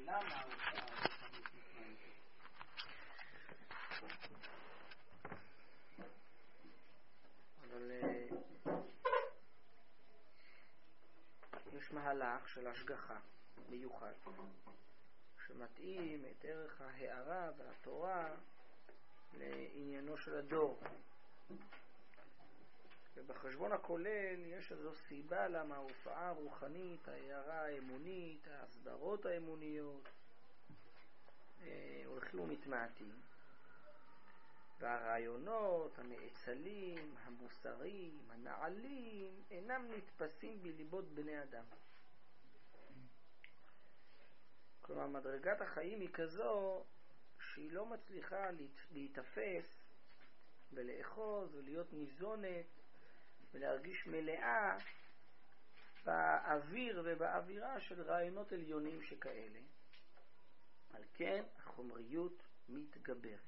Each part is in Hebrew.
למה ההופעה הרוחנית מתמעטת? אבל יש מהלך של השגחה מיוחד שמתאים את ערך ההארה והתורה לעניינו של הדור. ובחשבון הכולל יש איזו סיבה למה ההופעה הרוחנית, ההארה האמונית, ההסברות האמוניות הולכים ומתמעטים, והרעיונות, הנאצלים, המוסריים, הנעלים אינם נתפסים בליבות בני אדם. כלומר, מדרגת החיים היא כזו שהיא לא מצליחה להתאפס ולאחוז ולהיות ניזונת ולהרגיש מלאה באוויר ובאווירה של רעיונות עליונים שכאלה. על כן החומריות מתגברת.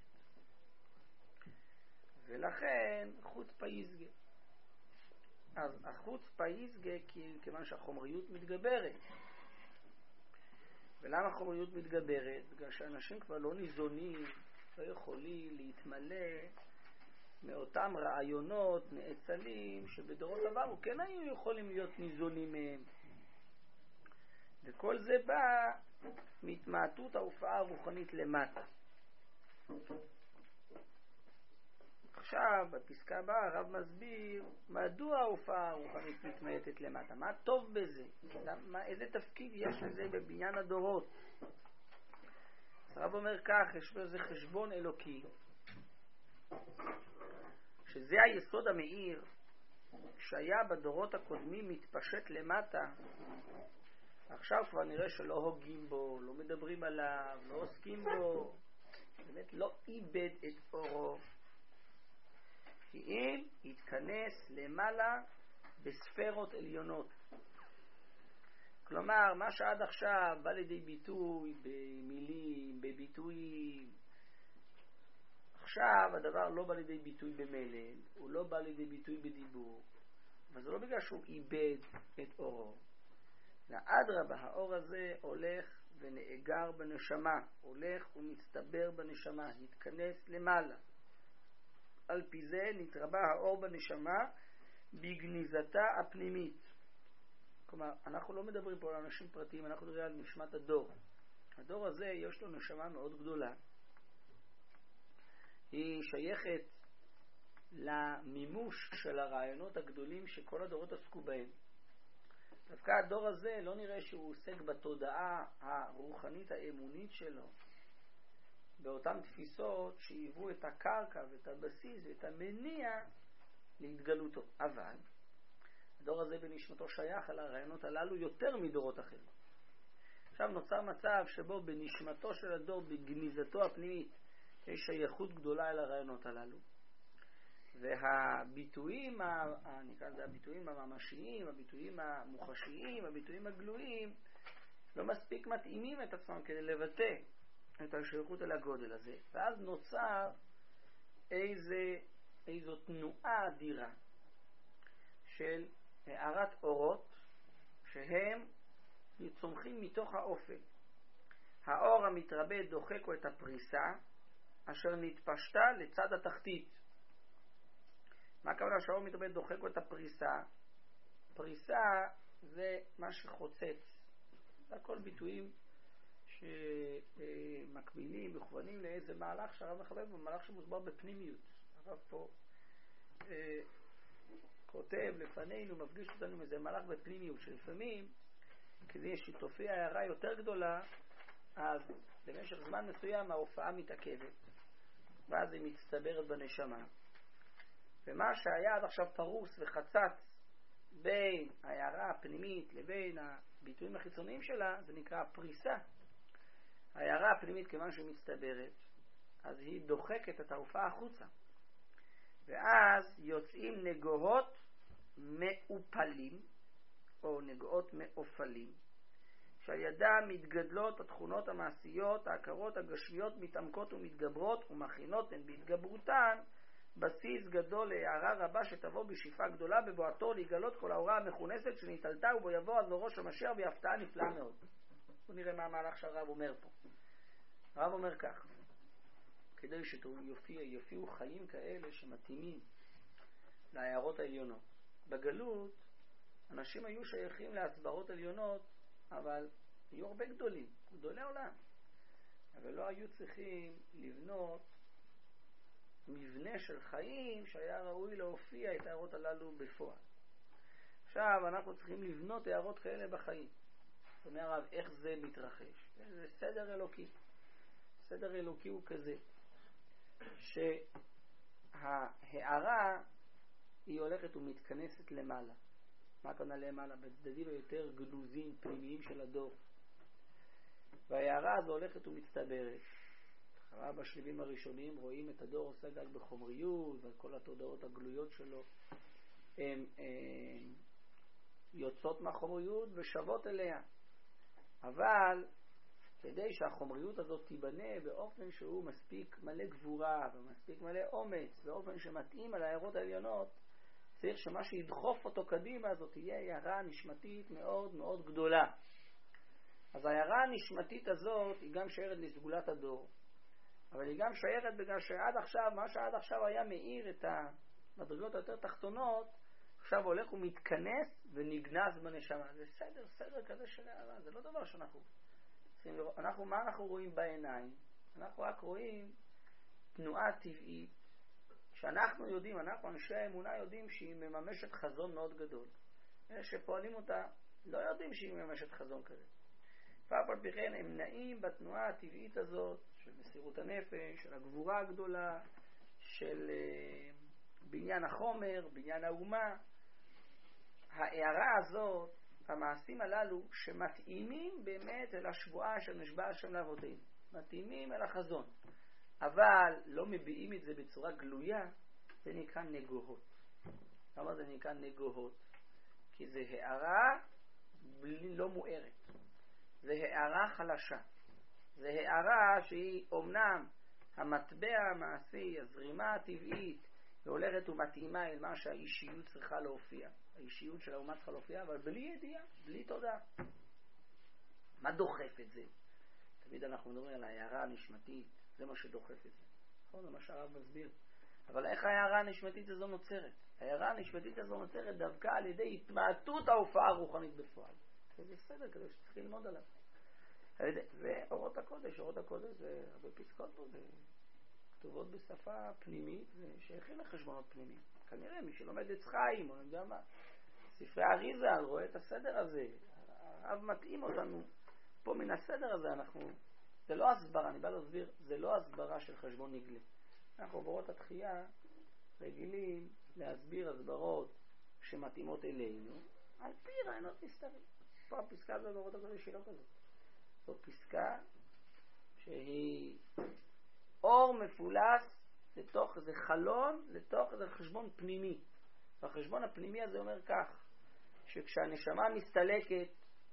ולכן חוצפה יסגה. אז החוצפה יסגה כיוון שהחומריות מתגברת. ולמה החומריות מתגברת? בגלל שאנשים כבר לא ניזונים, לא יכולים להתמלא מאותם רעיונות נאצלים שבדורות עברו כן היו יכולים להיות ניזונים מהם. וכל זה בא מהתמעטות ההופעה הרוחנית למטה. עכשיו בפסקה הבאה הרב מסביר מדוע ההופעה הרוחנית מתמעטת למטה, מה טוב בזה, איזה תפקיד יש לזה בבניין הדורות. אז הרב אומר כך, יש בזה חשבון אלוקי, שזה היסוד המאיר שהיה בדורות הקודמים מתפשט למטה. עכשיו כבר נראה שלא הוגים בו, לא מדברים עליו, לא עוסקים בו, באמת לא איבד את אורו, כי אם יתכנס למעלה בספרות עליונות. כלומר, מה שעד עכשיו בא לידי ביטוי במילים, בביטויים, עכשיו הדבר לא בא לידי ביטוי במלל, הוא לא בא לידי ביטוי בדיבור, אבל זה לא בגלל שהוא איבד את אורו. לאדרבה, האור הזה הולך ונאגר בנשמה, הולך ומצטבר בנשמה, נתכנס למעלה. על פי זה נתרבה האור בנשמה בגניזתה הפנימית. כלומר, אנחנו לא מדברים פה על אנשים פרטיים, אנחנו מדברים על נשמת הדור. הדור הזה יש לו נשמה מאוד גדולה. היא שייכת למימוש של הרעיונות הגדולים שכל הדורות עסקו בהם. דווקא הדור הזה לא נראה שהוא עוסק בתודעה הרוחנית האמונית שלו, באותן תפיסות שהיוו את הקרקע ואת הבסיס ואת המניע להתגלותו. אבל הדור הזה בנשמתו שייך על הרעיונות הללו יותר מדורות אחרים. עכשיו נוצר מצב שבו בנשמתו של הדור, בגניזתו הפנימית, יש שייכות גדולה אל הרעיונות הללו. והביטויים, נקרא לזה הביטויים הממשיים, הביטויים המוחשיים, הביטויים הגלויים, לא מספיק מתאימים את עצמם כדי לבטא את השייכות אל הגודל הזה. ואז נוצר איזו תנועה אדירה של הארת אורות שהם צומחים מתוך האופל. האור המתרבה דוחק את הפריסה אשר נתפשטה לצד התחתית. מה הכוונה שהאור מתרבה דוחק את הפריסה? פריסה זה מה שחוצץ. זה הכל ביטויים שמקבילים, מכוונים לאיזה מהלך שהרב מחבר בו, מהלך שמוסבר בפנימיות. הרב פה כותב לפנינו, מפגיש אותנו עם איזה מהלך בפנימיות, שלפעמים כדי שתופיע הערה יותר גדולה, אז במשך זמן מסוים ההופעה מתעכבת, ואז היא מצטברת בנשמה. ומה שהיה עד עכשיו פרוס וחצץ בין ההערה הפנימית לבין הביטויים החיצוניים שלה, זה נקרא פריסה. ההערה הפנימית כיוון שהיא מצטברת, אז היא דוחקת את ההופעה החוצה. ואז יוצאים נגוהות מאופלים, או נגוהות מאופלים, שעל ידם מתגדלות התכונות המעשיות, ההכרות הגשמיות מתעמקות ומתגברות, ומכינות הן בהתגברותן בסיס גדול להערה רבה שתבוא בשאיפה גדולה בבואתו להיגלות כל ההוראה המכונסת שניטלתה, ובו יבוא אז לראש המשיח בהפתעה נפלאה מאוד. בואו נראה מה המהלך שהרב אומר פה. הרב אומר כך, כדי שיופיעו חיים כאלה שמתאימים להערות העליונות. בגלות אנשים היו שייכים להסברות עליונות, אבל היו הרבה גדולים, גדולי עולם, אבל לא היו צריכים לבנות מבנה של חיים שהיה ראוי להופיע את הערות הללו בפועל. עכשיו אנחנו צריכים לבנות הערות כאלה בחיים. זאת אומרת, איך זה מתרחש? זה סדר אלוקי. סדר אלוקי הוא כזה, שההערה היא הולכת ומתכנסת למעלה. מה הכוונה למעלה? בצדדים היותר גנוזים, פנימיים של הדור. וההערה הזו הולכת ומצטברת. אחרי בשלבים הראשונים רואים את הדור עוסק רק בחומריות, וכל התודעות הגלויות שלו הן יוצאות מהחומריות ושוות אליה. אבל כדי שהחומריות הזאת תיבנה באופן שהוא מספיק מלא גבורה ומספיק מלא אומץ, באופן שמתאים על הערות העליונות, צריך שמה שידחוף אותו קדימה זאת תהיה הערה נשמתית מאוד מאוד גדולה. אז הערה הנשמתית הזאת היא גם שיירת לסגולת הדור, אבל היא גם שיירת בגלל שעד עכשיו, מה שעד עכשיו היה מאיר את המדרגות היותר תחתונות, עכשיו הולך ומתכנס ונגנז בנשמה. זה סדר כזה של הערה, זה לא דבר שאנחנו צריכים לראות. מה אנחנו רואים בעיניים? אנחנו רק רואים תנועה טבעית, שאנחנו יודעים, אנחנו אנשי האמונה יודעים שהיא מממשת חזון מאוד גדול. אלה שפועלים אותה לא יודעים שהיא מממשת חזון כזה. ואף על פי כן הם נעים בתנועה הטבעית הזאת של מסירות הנפש, של הגבורה הגדולה, של בניין החומר, בניין האומה. ההערה הזאת, המעשים הללו שמתאימים באמת אל השבועה של נשבע השם לאבותינו, מתאימים אל החזון, אבל לא מביעים את זה בצורה גלויה, זה נקרא נגוהות. למה זה נקרא נגוהות? כי זה הערה לא מוארת, זה הערה חלשה, זה הערה שהיא אומנם המטבע המעשי, הזרימה הטבעית, והולכת ומתאימה אל מה שהאישיות צריכה להופיע. האישיות של האומה צריכה להופיע, אבל בלי ידיעה, בלי תודעה. מה דוחף את זה? תמיד אנחנו מדברים על ההערה הנשמתית, זה מה שדוחף את זה. נכון, זה מה שהרב מסביר. אבל איך ההערה הנשמתית הזו נוצרת? ההערה הנשמתית הזו נוצרת דווקא על ידי התמעטות ההופעה הרוחנית בפועל. זה בסדר, כדי שצריך ללמוד עליו. זה אורות הקודש, אורות הקודש זה הרבה פסקות פה, זה כתובות בשפה פנימית, ושייכים לחשבונות פנימיים. כנראה מי שלומד עץ חיים, או יודע מה, ספרי אריזה, רואה את הסדר הזה, הרב מתאים אותנו פה מן הסדר הזה. זה לא הסברה, אני בא להסביר, זה לא הסברה של חשבון נגלה. אנחנו באורות התחייה רגילים להסביר הסברות שמתאימות אלינו על פי רעיונות נסתרים. פה הפסקה הזו באורות הקודש היא לא כזאת. זו פסקה שהיא אור מפולס לתוך איזה חלון, לתוך איזה חשבון פנימי. והחשבון הפנימי הזה אומר כך, שכשהנשמה מסתלקת,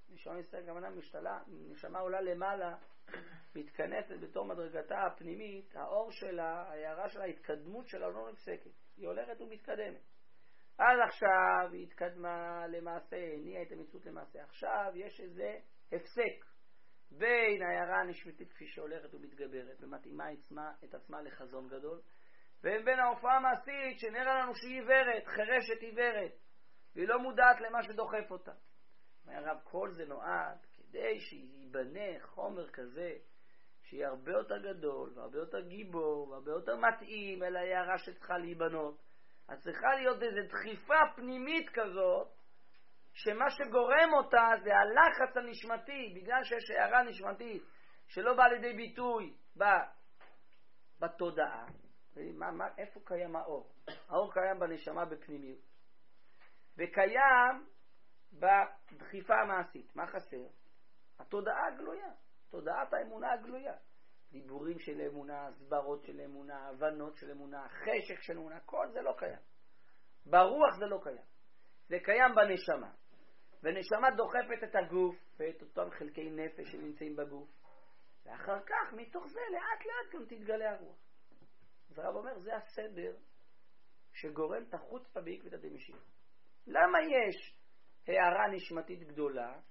נשמה עולה למעלה, מתכנסת בתור מדרגתה הפנימית, האור שלה, ההערה שלה, ההתקדמות שלה לא נפסקת. היא הולכת ומתקדמת. עד עכשיו היא התקדמה למעשה, הניעה את המציאות למעשה. עכשיו יש איזה הפסק בין ההערה הנשמתית כפי שהולכת ומתגברת ומתאימה את עצמה לחזון גדול, ובין ההופעה המעשית שנראה לנו שהיא עיוורת, חרשת עיוורת, והיא לא מודעת למה שדוחף אותה. הרב, כל זה נועד כדי שיבנה חומר כזה שיהיה הרבה יותר גדול והרבה יותר גיבור והרבה יותר מתאים אל ההערה שצריכה להיבנות. אז צריכה להיות איזו דחיפה פנימית כזאת, שמה שגורם אותה זה הלחץ הנשמתי, בגלל שיש הערה נשמתית שלא באה לידי ביטוי בתודעה. איפה קיים האור? האור קיים בנשמה בפנימיות, וקיים בדחיפה המעשית. מה חסר? התודעה הגלויה, תודעת האמונה הגלויה. דיבורים של אמונה, הסברות של אמונה, הבנות של אמונה, חשק של אמונה, כל זה לא קיים. ברוח זה לא קיים. זה קיים בנשמה. ונשמה דוחפת את הגוף ואת אותם חלקי נפש שנמצאים בגוף. ואחר כך, מתוך זה, לאט לאט גם תתגלה הרוח. אז הרב אומר, זה הסדר שגורם את החוצפה בעקבתא דמשיחא. למה יש הערה נשמתית גדולה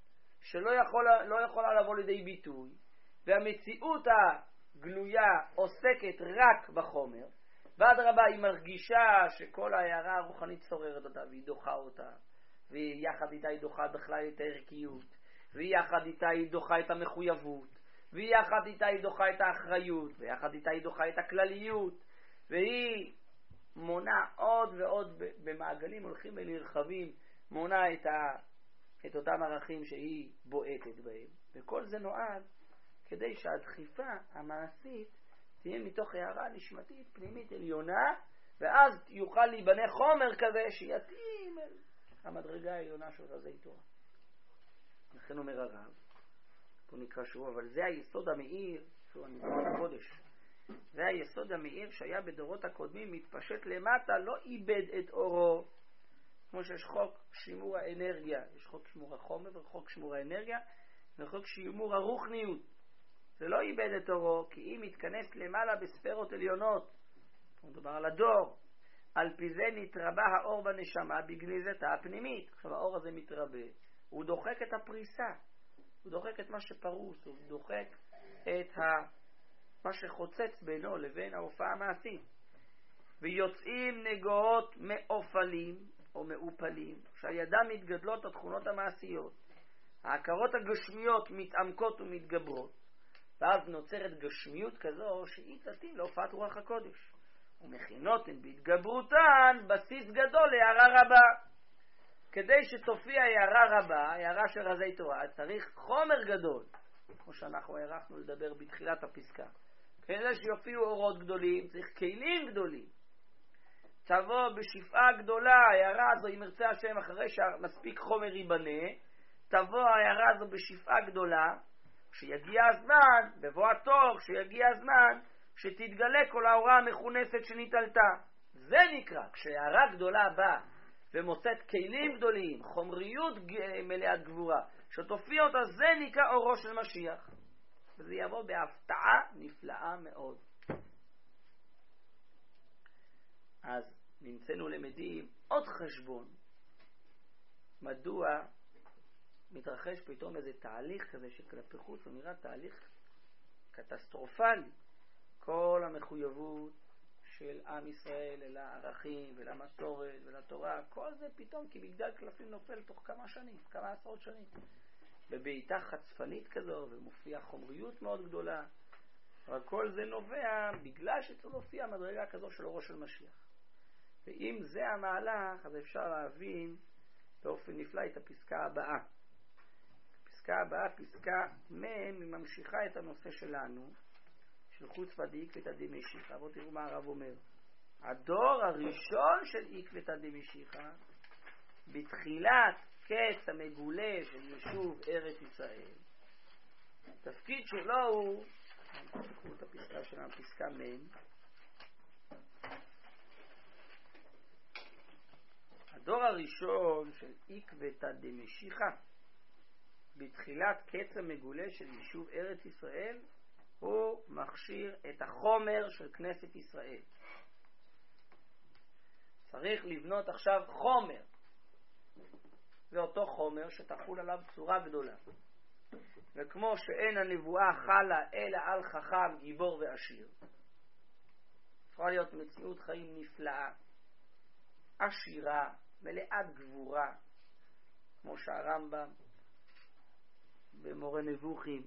שלא יכולה לבוא לידי ביטוי, והמציאות הגלויה עוסקת רק בחומר, ואדרבה היא מרגישה שכל ההערה הרוחנית שוררת אותה והיא דוחה אותה, ויחד איתה היא דוחה בכלל את הערכיות, ויחד איתה היא דוחה את המחויבות, ויחד איתה היא דוחה את האחריות, ויחד איתה היא דוחה את הכלליות, והיא מונה עוד ועוד במעגלים הולכים ונרחבים, מונה את אותם ערכים שהיא בועטת בהם. וכל זה נועד כדי שהדחיפה המעשית תהיה מתוך הערה נשמתית פנימית עליונה, ואז יוכל להיבנה חומר כזה שיתאים אל המדרגה העליונה של רזי תורה. לכן אומר הרב, פה נקרא שוב, אבל זה היסוד המאיר, שוב אני מדבר על הקודש, זה היסוד המאיר שהיה בדורות הקודמים, מתפשט למטה, לא איבד את אורו, כמו שיש חוק שימור האנרגיה, יש חוק שימור החומר וחוק שימור האנרגיה, וחוק שימור הרוחניות. זה לא איבד את אורו, כי אם מתכנס למעלה בספרות עליונות, מדובר על הדור, על פי זה נתרבה האור בנשמה בגניזתה הפנימית. עכשיו האור הזה מתרבה, הוא דוחק את הפריסה, הוא דוחק את מה שפרוס, הוא דוחק את מה שחוצץ בינו לבין ההופעה המעשית. ויוצאים נגועות מאופלים או מאופלים, שהידם מתגדלות התכונות המעשיות. ההכרות הגשמיות מתעמקות ומתגברות, ואז נוצרת גשמיות כזו שהיא תתאים להופעת רוח הקודש. ומכינות הן בהתגברותן בסיס גדול להערה רבה. כדי שתופיע הערה רבה, הערה של רזי תורה, צריך חומר גדול, כמו שאנחנו הערכנו לדבר בתחילת הפסקה. כדי שיופיעו אורות גדולים, צריך כלים גדולים. תבוא בשפעה גדולה, הערה הזו, אם ירצה השם, אחרי שמספיק חומר ייבנה, תבוא הערה הזו בשפעה גדולה, כשיגיע הזמן, בבוא התור, כשיגיע הזמן, שתתגלה כל ההוראה המכונסת שנתעלתה. זה נקרא, כשהערה גדולה באה, ומוצאת כלים גדולים, חומריות מלאת גבורה, שתופיע אותה, זה נקרא אורו של משיח. וזה יבוא בהפתעה נפלאה מאוד. אז נמצאנו למדים עוד חשבון. מדוע מתרחש פתאום איזה תהליך כזה שכלפי חוץ הוא נראה תהליך קטסטרופלי. כל המחויבות של עם ישראל אל הערכים ולמסורת ולתורה, כל זה פתאום כמגדל קלפים נופל תוך כמה שנים, כמה עשרות שנים. בבעיטה חצפנית כזו, ומופיעה חומריות מאוד גדולה. אבל כל זה נובע בגלל שצריך להופיע מדרגה כזו של אורו של משיח. ואם זה המהלך, אז אפשר להבין באופן נפלא את הפסקה הבאה. הפסקה הבאה, פסקה מ', היא ממשיכה את הנושא שלנו, של חוץ ודאיקוותא דמשיחא. בואו תראו מה הרב אומר. הדור הראשון של עקבתא דמשיחא, בתחילת קץ המגולה של יישוב ארץ ישראל, התפקיד שלו הוא, תקראו את הפסקה שלנו, פסקה מ', הדור הראשון של עקבתא דמשיחא, בתחילת קץ המגולה של יישוב ארץ ישראל, הוא מכשיר את החומר של כנסת ישראל. צריך לבנות עכשיו חומר. זה אותו חומר שתחול עליו צורה גדולה. וכמו שאין הנבואה חלה אלא על חכם, גיבור ועשיר, יכולה להיות מציאות חיים נפלאה, עשירה, מלאת גבורה, כמו שהרמב"ם במורה נבוכים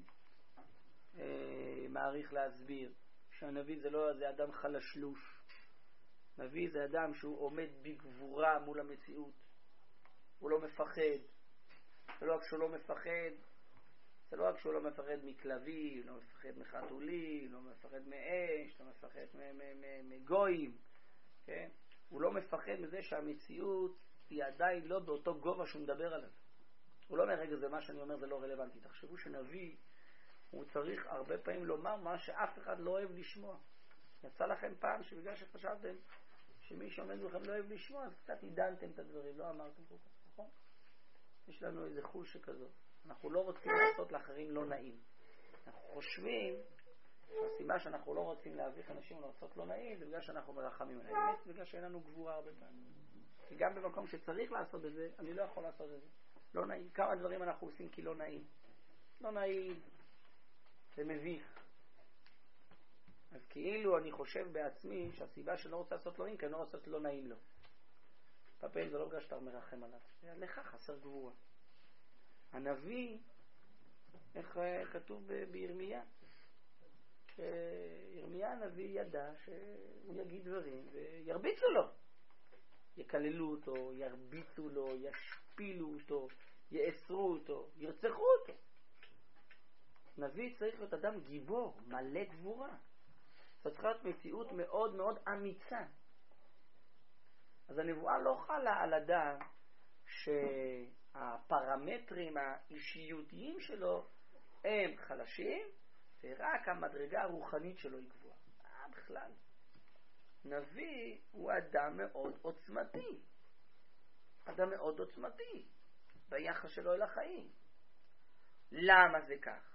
מעריך להסביר, שהנביא זה לא איזה אדם חלשלוש. נביא זה אדם שהוא עומד בגבורה מול המציאות, הוא לא מפחד. ולא רק שהוא לא מפחד, זה לא רק שהוא לא מפחד מכלבים, לא מפחד מחתולים, לא מפחד מאש, לא מפחד מגויים, כן? הוא לא מפחד מזה שהמציאות היא עדיין לא באותו גובה שהוא מדבר עליו. הוא לא אומר, רגע, זה מה שאני אומר זה לא רלוונטי. תחשבו שנביא הוא צריך הרבה פעמים לומר מה שאף אחד לא אוהב לשמוע. יצא לכם פעם שבגלל שחשבתם שמי שעומד לכם לא אוהב לשמוע, אז קצת עידנתם את הדברים, לא אמרתם כל כך, נכון? יש לנו איזה חוש שכזו. אנחנו לא רוצים לעשות לאחרים לא נעים. אנחנו חושבים שהסיבה שאנחנו לא רוצים להביך אנשים לעשות לא נעים זה בגלל שאנחנו מרחמים עליהם. באמת בגלל שאין לנו גבורה הרבה פעמים. כי גם במקום שצריך לעשות את זה, אני לא יכול לעשות את זה. לא נעים. כמה דברים אנחנו עושים כי לא נעים. לא נעים, זה מביך. אז כאילו אני חושב בעצמי שהסיבה שאני לא רוצה לעשות לא נעים, כי אני לא רוצה לעשות לא נעים לו. פפל זה לא בגלל שאתה מרחם עליו. לך חסר גבורה. הנביא, איך כתוב בירמיה? שירמיה הנביא ידע שהוא יגיד דברים וירביצו לו. יקללו אותו, ירביצו לו, ישפילו אותו, יאסרו אותו, ירצחו אותו. נביא צריך להיות אדם גיבור, מלא גבורה. זאת צריכה להיות מציאות מאוד מאוד אמיצה. אז הנבואה לא חלה על אדם שהפרמטרים האישיותיים שלו הם חלשים, ורק המדרגה הרוחנית שלו היא גבוהה. בכלל. נביא הוא אדם מאוד עוצמתי. אדם מאוד עוצמתי ביחס שלו אל החיים. למה זה כך?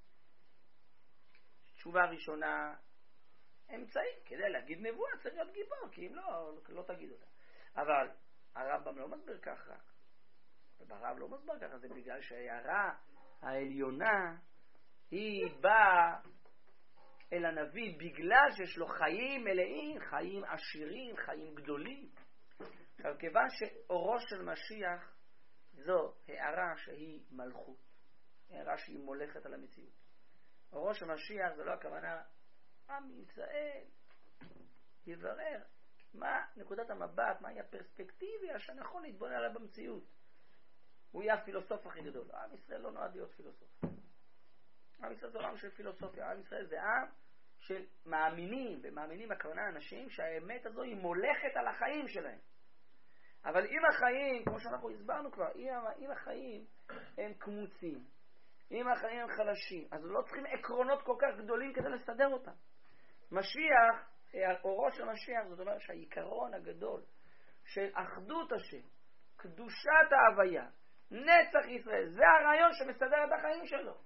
תשובה ראשונה, אמצעי, כדי להגיד נבואה צריך להיות גיבור, כי אם לא תגיד אותה. אבל הרמב"ם לא מסביר כך רק. וברב לא מסביר ככה, זה בגלל שההערה העליונה היא באה אל הנביא בגלל שיש לו חיים מלאים, חיים עשירים, חיים גדולים. עכשיו, כיוון שאורו של משיח זו הערה שהיא מלכות, הערה שהיא מולכת על המציאות. אורו של משיח זה לא הכוונה, עם ישראל יברר מה נקודת המבט, מהי הפרספקטיביה שנכון להתבונן עליה במציאות. הוא יהיה הפילוסוף הכי גדול. עם ישראל לא נועד להיות פילוסוף. עם ישראל זה עם של פילוסופיה. עם ישראל זה עם של מאמינים, ומאמינים הכוונה אנשים שהאמת הזו היא מולכת על החיים שלהם. אבל אם החיים, כמו שאנחנו הסברנו כבר, אם החיים הם קמוצים, אם החיים הם חלשים, אז לא צריכים עקרונות כל כך גדולים כדי לסדר אותם. משיח, אורו של משיח, זאת אומרת שהעיקרון הגדול של אחדות השם, קדושת ההוויה, נצח ישראל, זה הרעיון שמסדר את החיים שלו.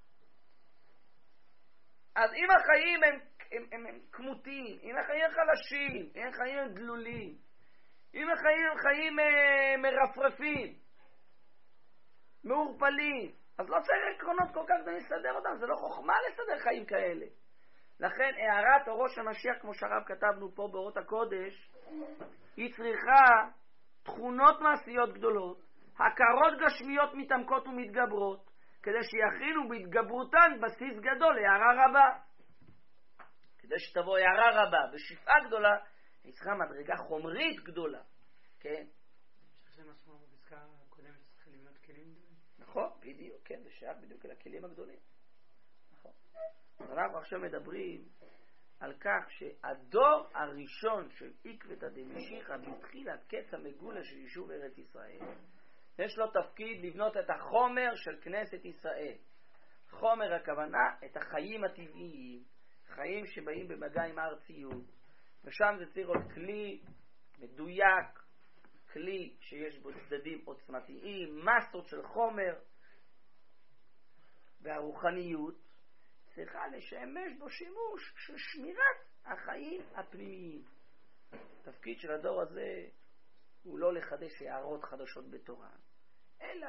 אז אם החיים הם כמותיים, אם החיים הם חלשים, אם החיים הם דלולים, אם החיים הם חיים מרפרפים, מעורפלים, אז לא צריך עקרונות כל כך כדי לסדר אותם, זה לא חוכמה לסדר חיים כאלה. לכן הערת אורו של משיח, כמו שהרב כתבנו פה באורות הקודש, היא צריכה תכונות מעשיות גדולות, הכרות גשמיות מתעמקות ומתגברות, כדי שיכינו בהתגברותן בסיס גדול להערה רבה. כדי שתבוא הערה רבה ושפעה גדולה, היא צריכה מדרגה חומרית גדולה. כן? שזה משמע בפסקה הקודמת שצריכים לבנות כלים גדולים. נכון, בדיוק, כן, זה שייך בדיוק אל הכלים הגדולים. נכון. אנחנו עכשיו מדברים על כך שהדור הראשון של עקבתא דמשיחא בתחילת קץ המגולה של יישוב ארץ ישראל, יש לו תפקיד לבנות את החומר של כנסת ישראל. חומר הכוונה את החיים הטבעיים, חיים שבאים במגע עם הארציות, ושם זה צריך להיות כלי מדויק, כלי שיש בו צדדים עוצמתיים, מסות של חומר, והרוחניות צריכה לשמש בו שימוש של שמירת החיים הפנימיים. התפקיד של הדור הזה הוא לא לחדש הערות חדשות בתורה, אלא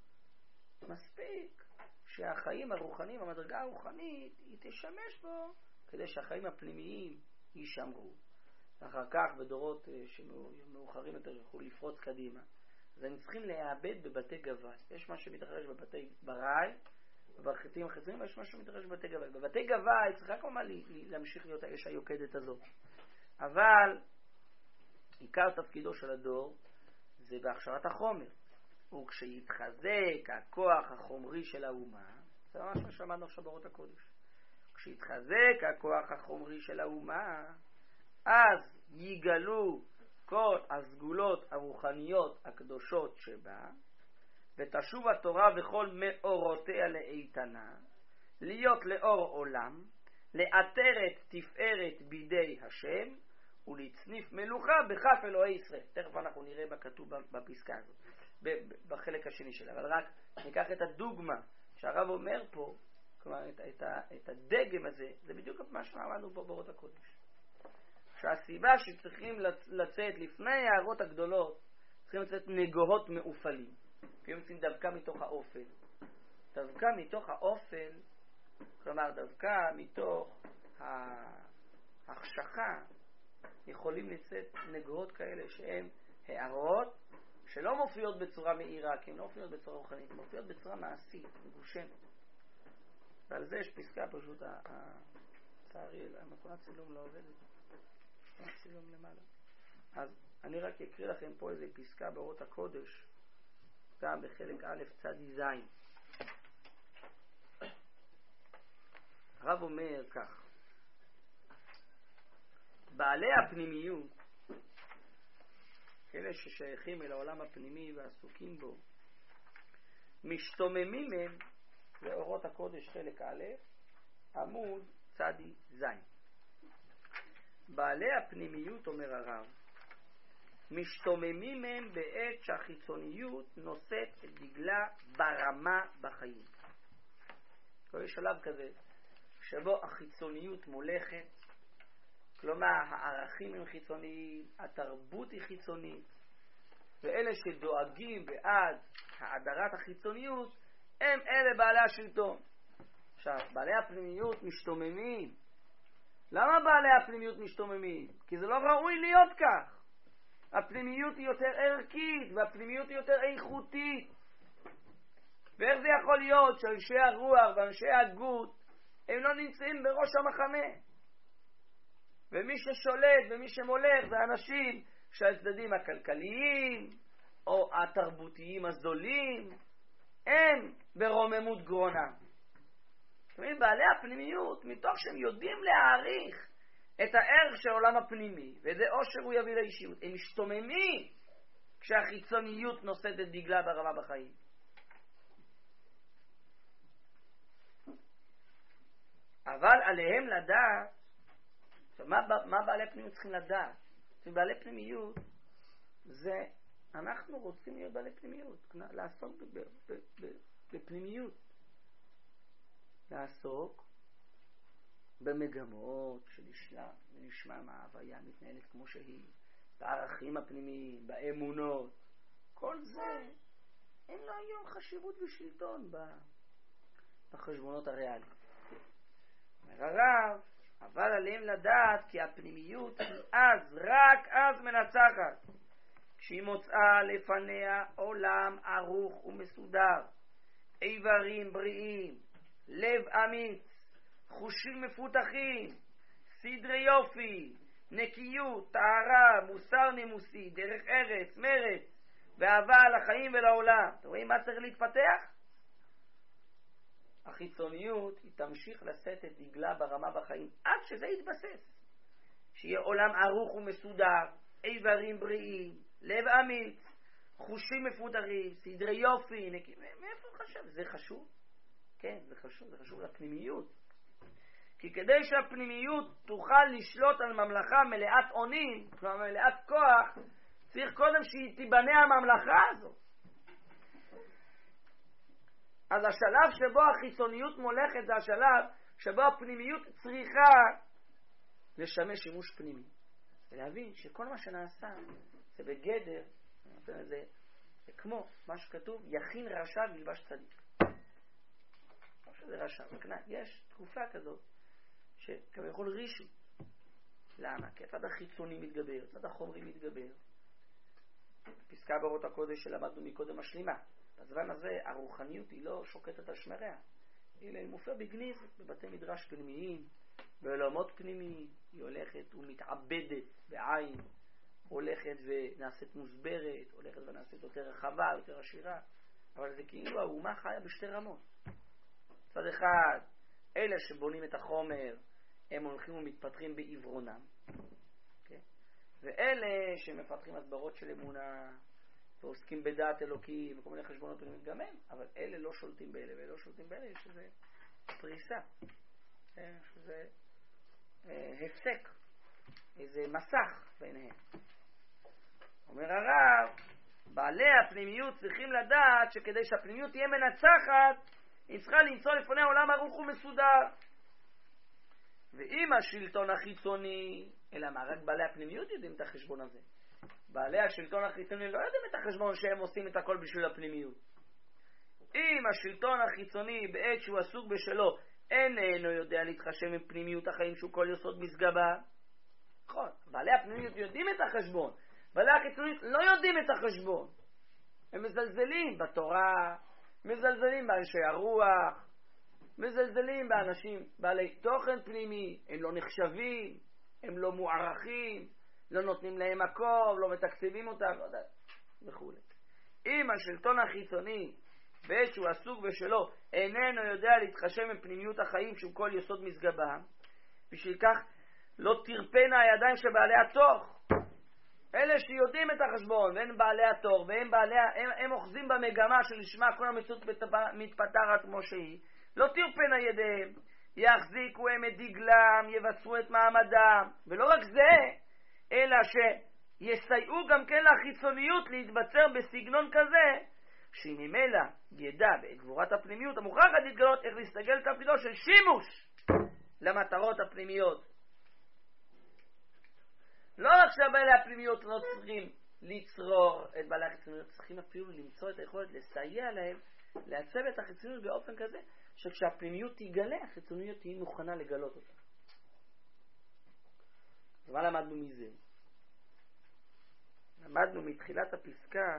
מספיק שהחיים הרוחניים, המדרגה הרוחנית, היא תשמש בו כדי שהחיים הפנימיים יישמרו. אחר כך בדורות שמאוחרים יותר יוכלו לפרוץ קדימה, אז הם צריכים להיאבד בבתי גבאי. יש מה שמתרחש בבתי בראי, ובחצים החצים, ויש מה שמתרחש בבתי גבאי. בבתי גבאי צריכה כמובן להמשיך להיות האש היוקדת הזאת. אבל עיקר תפקידו של הדור זה בהכשרת החומר. וכשיתחזק הכוח החומרי של האומה, זה ממש מה שמענו עכשיו באורות הקודש, כשיתחזק הכוח החומרי של האומה, אז יגלו כל הסגולות הרוחניות הקדושות שבה, ותשוב התורה וכל מאורותיה לאיתנה, להיות לאור עולם, לאתרת תפארת בידי השם, ולצניף מלוכה בכף אלוהי ישראל. תכף אנחנו נראה בכתוב בפסקה הזאת, בחלק השני שלה. אבל רק ניקח את הדוגמה שהרב אומר פה, כלומר את הדגם הזה, זה בדיוק מה שאמרנו פה באורות הקודש. שהסיבה שצריכים לצאת לפני הערות הגדולות, צריכים לצאת נגוהות מאופלים. לפעמים יוצאים דווקא מתוך האופל. דווקא מתוך האופל, כלומר דווקא מתוך ההחשכה, יכולים לצאת נגרות כאלה שהן הערות שלא מופיעות בצורה מהירה, כי הן לא מופיעות בצורה רוחנית, הן מופיעות בצורה מעשית, מגושמת. ועל זה יש פסקה פשוט, צערי, המכונת צילום לא עובדת. מכונת צילום למעלה. אז אני רק אקריא לכם פה איזה פסקה באורות הקודש, גם בחלק א' צד ז'. הרב אומר כך: בעלי הפנימיות, אלה ששייכים אל העולם הפנימי ועסוקים בו, משתוממים הם, באורות הקודש חלק א', עמוד צד ז'. בעלי הפנימיות, אומר הרב, משתוממים הם בעת שהחיצוניות נושאת את דגלה ברמה בחיים. יש שלב כזה שבו החיצוניות מולכת, כלומר הערכים הם חיצוניים, התרבות היא חיצונית, ואלה שדואגים בעד האדרת החיצוניות הם אלה בעלי השלטון. עכשיו, בעלי הפנימיות משתוממים. למה בעלי הפנימיות משתוממים? כי זה לא ראוי להיות כך. הפנימיות היא יותר ערכית, והפנימיות היא יותר איכותית. ואיך זה יכול להיות שאנשי הרוח ואנשי הגות הם לא נמצאים בראש המחנה? ומי ששולט ומי שמולך זה אנשים שהצדדים הכלכליים או התרבותיים הזדולים הם ברוממות גרונה. זאת אומרת, בעלי הפנימיות, מתוך שהם יודעים להעריך את הערך של העולם הפנימי, וזה אושר הוא יביא לאישיות, הם משתוממים כשהחיצוניות נושאת את דגלה ברמה בחיים. אבל עליהם לדעת, מה בעלי פנימיות צריכים לדעת? בעלי פנימיות זה, אנחנו רוצים להיות בעלי פנימיות, לעסוק בפנימיות, לעסוק במגמות שלשמם ההוויה מתנהלת כמו שהיא, בערכים הפנימיים, באמונות. כל זה אין לו היום חשיבות ושלטון בחשבונות הריאליים. אומר הרב, אבל עליהם לדעת כי הפנימיות היא אז, רק אז מנצחת, כשהיא מוצאה לפניה עולם ערוך ומסודר, איברים בריאים, לב אמיץ, חושים מפותחים, סדרי יופי, נקיות, טהרה, מוסר נימוסי, דרך ארץ, מרץ, ואהבה לחיים ולעולם. אתם רואים מה צריך להתפתח? החיצוניות היא תמשיך לשאת את דגלה ברמה בחיים עד שזה יתבסס, שיהיה עולם ערוך ומסודר, איברים בריאים, לב אמיץ, חושים מפותחים, סדרי יופי, מאיפה הוא חשב? זה חשוב? כן, זה חשוב לפנימיות. כי כדי שהפנימיות תוכל לשלוט על ממלכה מלאת עונים, כלומר מלאת כוח, צריך קודם שהיא תיבנה הממלכה הזאת. אז השלב שבו החיצוניות מולכת זה השלב שבו הפנימיות צריכה לשמש שימוש פנימי. ולהבין שכל מה שנעשה זה בגדר, זה כמו מה שכתוב, יכין רשע וילבש צדיק. לא שזה רשע, יש תקופה כזאת שכביכול רישו. למה? כי הצד החיצוני מתגבר, הצד החומרי מתגבר. פסקה באורות הקודש שלמדנו מקודם משלימה. בזמן הזה הרוחניות היא לא שוקטת על שמריה, אלא היא מופיעה בגניז, בבתי מדרש פנימיים, בעולמות פנימיים. היא הולכת ומתעבדת בעין, הולכת ונעשית מוסברת, הולכת ונעשית יותר רחבה, יותר עשירה, אבל זה כאילו האומה חיה בשתי רמות. צד אחד, אלה שבונים את החומר הם הולכים ומתפתחים בעברונם, okay? ואלה שמפתחים הסברות של אמונה ועוסקים בדעת אלוקים וכל מיני חשבונות פנימיים גם הם, אבל אלה לא שולטים באלה ואלה לא שולטים באלה, יש איזה פריסה, יש איזה הפסק, איזה מסך ביניהם. אומר הרב, בעלי הפנימיות צריכים לדעת שכדי שהפנימיות תהיה מנצחת היא צריכה למצוא לפני עולם ערוך ומסודר. ואם השלטון החיצוני, אלא מה, רק בעלי הפנימיות יודעים את החשבון הזה. בעלי השלטון החיצוני לא יודעים את החשבון שהם עושים את הכל בשביל הפנימיות. אם השלטון החיצוני בעת שהוא עסוק בשלו איננו יודע להתחשב עם פנימיות החיים שהוא כל יסוד מסגבה, נכון, בעלי הפנימיות יודעים את החשבון, בעלי החיצונית לא יודעים את החשבון. הם מזלזלים בתורה, מזלזלים באנשי הרוח, מזלזלים באנשים בעלי תוכן פנימי, הם לא נחשבים, הם לא מוערכים, לא נותנים להם מקום, לא מתקציבים אותם, לא יודע, וכו'. אם השלטון החיצוני בעת שהוא עסוק בשלו איננו יודע להתחשב עם פנימיות החיים שהוא כל יסוד מסגבה, בשביל כך לא תרפנה הידיים של בעלי התוך. אלה שיודעים את החשבון והם בעלי התור והם הם אוחזים במגמה שלשמה כל המציאות מתפתחת כמו שהיא, לא תרפנה ידיהם, יחזיקו הם את דגלם, יבצרו את מעמדם, ולא רק זה, אלא שיסייעו גם כן לחיצוניות להתבצר בסגנון כזה, שממילא ידע בעת גבורת הפנימיות המוכרחת להתגלות איך להסתגל תפקידו של שימוש למטרות הפנימיות. לא רק שהבעלי הפנימיות לא צריכים לצרור את בעלי החיצוניות, צריכים אפילו למצוא את היכולת לסייע להם לעצב את החיצוניות באופן כזה שכשהפנימיות תיגלה, החיצוניות תהיה מוכנה לגלות אותה. אז מה למדנו מזה? למדנו מתחילת הפסקה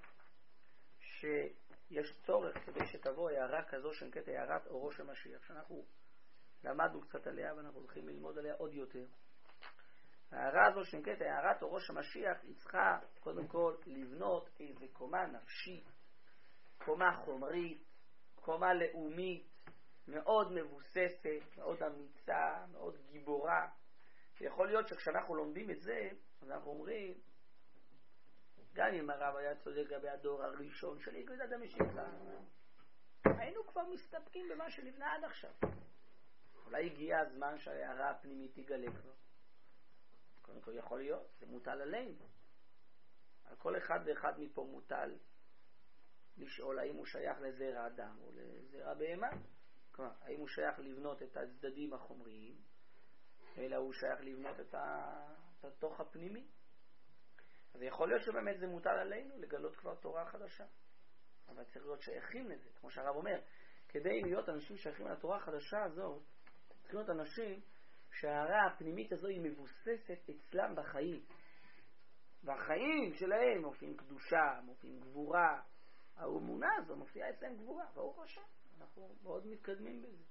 שיש צורך כדי שתבוא הערה כזו שנקראת הערת אורו של משיח, שאנחנו למדנו קצת עליה ואנחנו הולכים ללמוד עליה עוד יותר. ההערה הזו שנקראת הערת אורו של משיח היא צריכה קודם כל לבנות איזו קומה נפשית, קומה חומרית, קומה לאומית, מאוד מבוססת, מאוד אמיצה, מאוד גיבורה. ויכול להיות שכשאנחנו לומדים את זה, אז אנחנו אומרים, גם אם הרב היה צודק לגבי הדור הראשון של עקבתא דמשיחא, היינו כבר מסתפקים במה שנבנה עד עכשיו. אולי הגיע הזמן שההערה הפנימית תיגלה כבר. קודם כל יכול להיות, זה מוטל עלינו. על כל אחד ואחד מפה מוטל לשאול האם הוא שייך לזרע אדם או לזרע בהמה. כלומר, האם הוא שייך לבנות את הצדדים החומריים, אלא הוא שייך לבנות את התוך הפנימי. אז יכול להיות שבאמת זה מוטל עלינו לגלות כבר תורה חדשה. אבל צריך להיות שייכים לזה, כמו שהרב אומר. כדי להיות אנשים שייכים לתורה החדשה הזאת, צריכים להיות אנשים שההערה הפנימית הזו היא מבוססת אצלם בחיים. והחיים שלהם מופיעים קדושה, מופיעים גבורה. האמונה הזו מופיעה אצלם גבורה. ברוך השם, אנחנו מאוד מתקדמים בזה.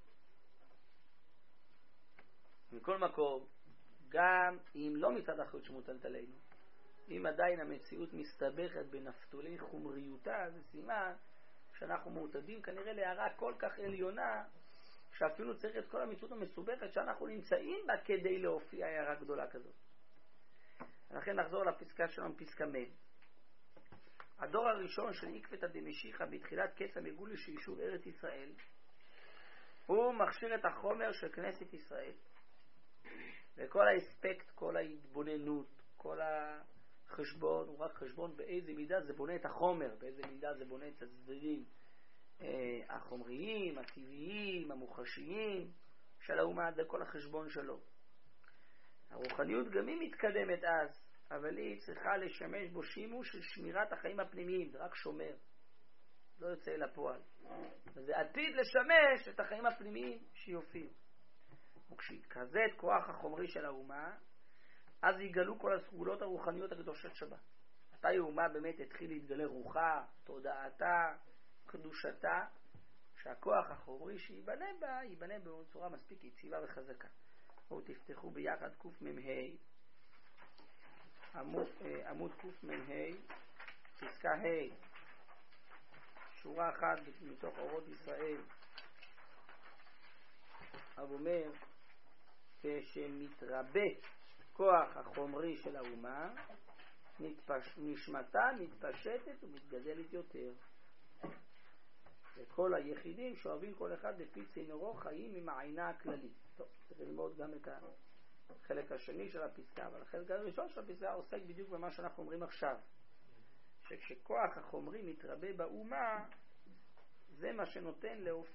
מכל מקום, גם אם לא מצד האחריות שמוטלת עלינו, אם עדיין המציאות מסתבכת בנפתולי חומריותה, זה סימן שאנחנו מעוטדים כנראה להערה כל כך עליונה, שאפילו צריך את כל המציאות המסובכת שאנחנו נמצאים בה כדי להופיע הערה גדולה כזאת. לכן נחזור לפסקה שלנו, פסקה מ'. הדור הראשון של עקבתא דמשיחא בתחילת קץ המגולה של יישוב ארץ ישראל, הוא מכשיר את החומר של כנסת ישראל. וכל האספקט, כל ההתבוננות, כל החשבון, הוא רק חשבון באיזה מידה זה בונה את החומר, באיזה מידה זה בונה את הצדדים החומריים, הטבעיים, המוחשיים של האומה, זה כל החשבון שלו. הרוחניות גם היא מתקדמת אז, אבל היא צריכה לשמש בו שימוש של שמירת החיים הפנימיים, זה רק שומר, לא יוצא אל הפועל. וזה עתיד לשמש את החיים הפנימיים שיופיעו. וכשיתכזה את כוח החומרי של האומה, אז יגלו כל הסגולות הרוחניות הקדושות שבה. מתי האומה באמת התחיל להתגלה רוחה, תודעתה, קדושתה, שהכוח החומרי שיבנה בה, ייבנה בצורה מספיק יציבה וחזקה. בואו תפתחו ביחד קמ"ה, עמוד קמ"ה, פסקה ה', שורה אחת מתוך אורות ישראל. הרב אומר, כשמתרבה כוח החומרי של האומה, נשמתה מתפשטת ומתגדלת יותר. וכל היחידים שואבים כל אחד לפי צינורו חיים עם העינה הכללית. טוב, צריך ללמוד גם את החלק השני של הפסקה, אבל החלק הראשון של הפסקה עוסק בדיוק במה שאנחנו אומרים עכשיו. שכשכוח החומרי מתרבה באומה, זה מה שנותן להופיע